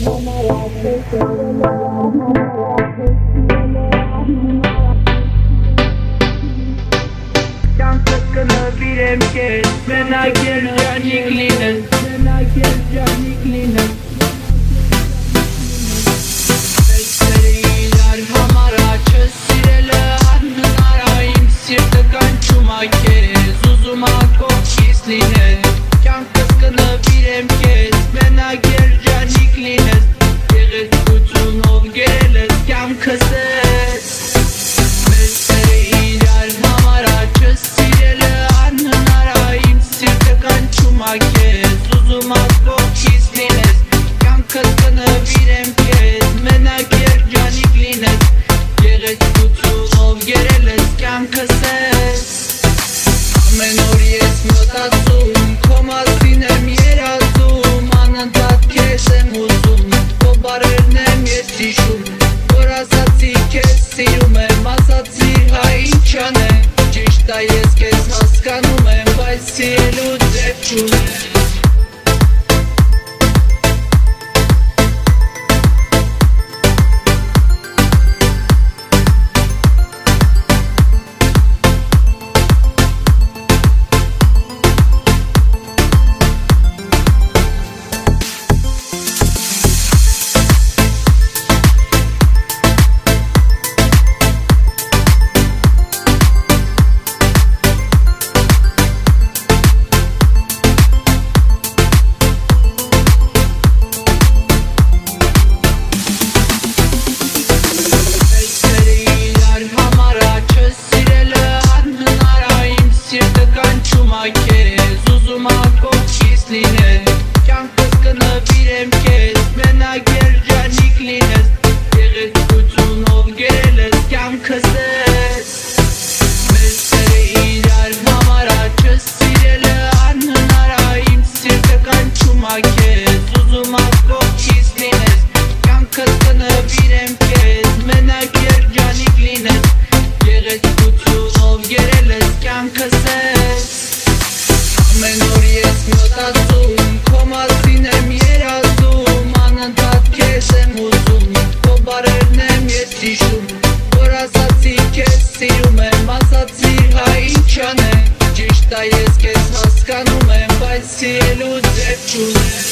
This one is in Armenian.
Կյանքս կնվիրեմ քեզ, մենակ երջանիկ լինես, Իրար համար աչս սիրելը անհնար ա, իմ սիրտը կանչում ա քեզ, ուզում ա կողքիս լինել, կյանքս կնվիրեմ քեզ, մենակ երջանիկ լինես, գեղեցկությունով գերել ես կյանքս ես, մեր սերը իրար համար աչս սիրելը անհնար ա, իմ սիրտը կանչում ա քեզ, ուզում ա կողքիս լինես, կյանքս կնվիրեմ քեզ, մենակ երջանիկ լինես, գեղեցկությունով գերել ես կյանքս ես, ամեն օր ես մտածում, քո մասին եմ երազում, անընդհատ քեզ եմ ուզում, քո բառերն եմ ես հիշում, որ ասացի քեզ սիրում եմ, ասացիր հա ինչ անեմ, ճիշտ ա ես քեզ հասկանում եմ, բայց սիրելու ձև չունեմ Ուզում ա կողքիս լինել, կյանքս կնվիրեմ քեզ, մենակ երջանիկ լինես, գեղեցկությունով գերել ես կյանքս ես, մեր սերը իրար համար աչս սիրելը անհնար ա, իմ սիրտը կանչում ա քեզ, ուզում ա կողքիս լինես, կյանքս կնվիրեմ քեզ, մենակ երջանիկ լինես, գեղեցկությունով գերել ես կյանքս ես Ամեն օր ես մտածում, քո մասին եմ երազում, անընդհատ քեզ եմ ուզում, քո բառերն եմ ես հիշում, որ ասացի քեզ սիրում եմ, ասացիր հա ինչ անեմ, ճիշտ ա ես քեզ հասկանում եմ, բայց սիրելու ձև չունեմ